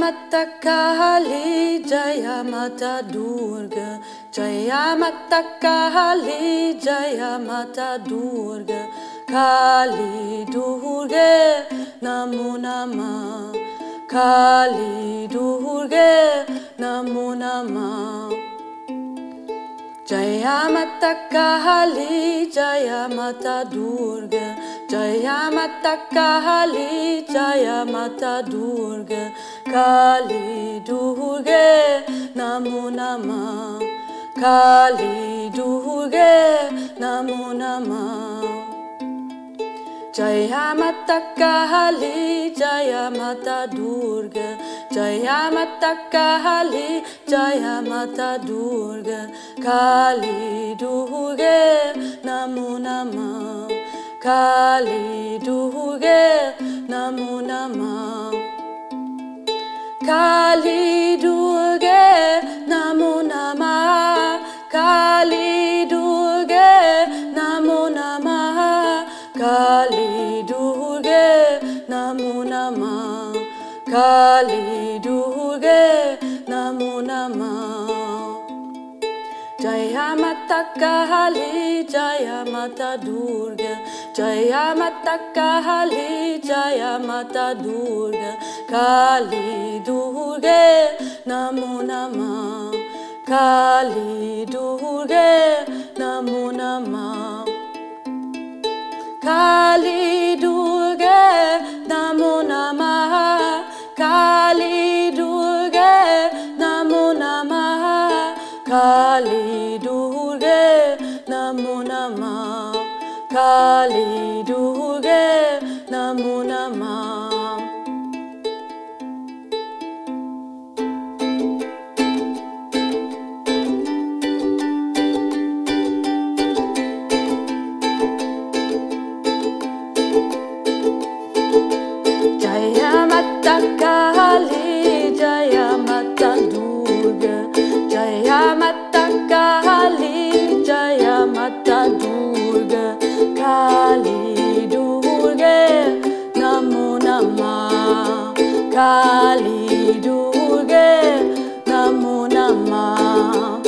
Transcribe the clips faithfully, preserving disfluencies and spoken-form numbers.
Mata Kali, Jaya Mata Durga, Jaya Mata Kali, Jaya Mata Durga, Kali Durga, Namo Namah, Kali Durga, Namo Namah. Jaya Mata Kali, Jaya Mata Durga, Jaya Mata Kali, Jaya Mata Durga, Kali Durga, Namo Namah, Kali Durga, Namo Namah. Jaya Mata Kali, Jaya Mata Durga, Jaya Mata Kali, Jaya Mata Durga, Kali Durga, Namo Namah, Kali Durga, Namo Namah. Kali Durga, Namo Namah, Kali Durga, Namo Namah, Kali Durga, Namo Namah, Kali Durga, Namo Namah. Jaya Mata Kali, Jaya Mata Durga, Jaya Mata Kali, Jaya Mata Durga, Kali Durga, Namo Namah, Kali Durga, Namo Namah. Kali Durga, Namo Namah, Kali Durga, Namo Namah, Kali Durga, Namo Namah, Kali Durga, Namo Namah. Jaya Mata Kali, Jaya Mata Durga, Jaya Mata Kali, Jaya Mata Durga, Kali Durga, Namo Namah, Kali Durga, Namo Namah.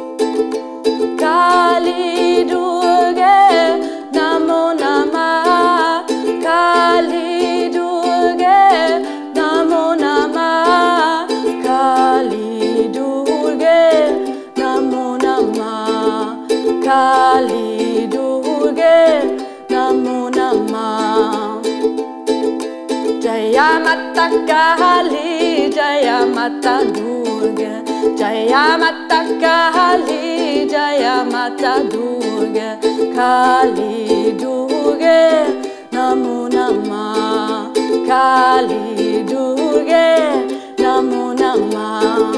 Kali Durga, Namo Namah, Kali Durga, Namo Namah, Kali Durga, Namo Namah, Kali Durga, Namo Namah. Jaya Mata Kali, Jaya Mata Durga, Jaya Mata Kali, Jaya Mata Durga, Kali Durga, Namo Namah, Kali Durga, Namo Namah.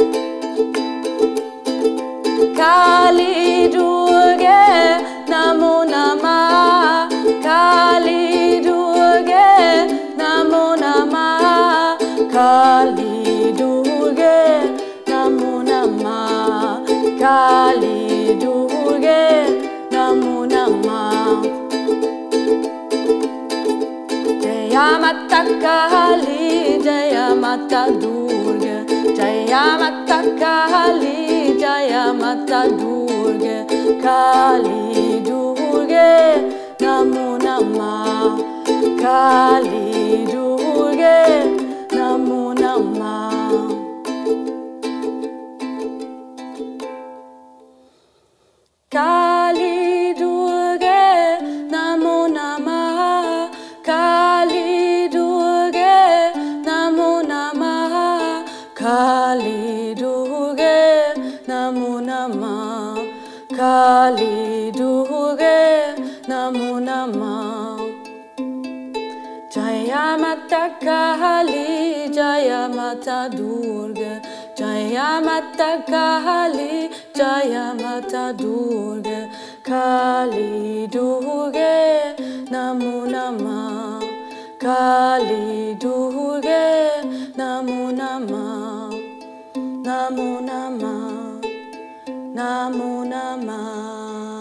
Kali Durga, Namo Namah, Kali Durga, Namo Namah, Kali Durga, Namo Namah, Kali Durga, Namo Namah. Jaya Mata Kali, Jaya Mata Durga, Jaya Mata Kali, Jaya Mata Durga, Kali Durga, Namo Namah, Kali Durga, Namo Namah. Kali Durga, Namo Namah, Kali Durga, Namo Namah, Kali Durga, Namo Namah, Kali Durga, Namo Namah. Jaya Mata Kali, Jaya Mata Durga, Jaya Mata Kali, Jaya Mata Durga, Kali Durga, Namo Namah, Kali Durga, Namo Namah, Namo Namah, Namo Namah.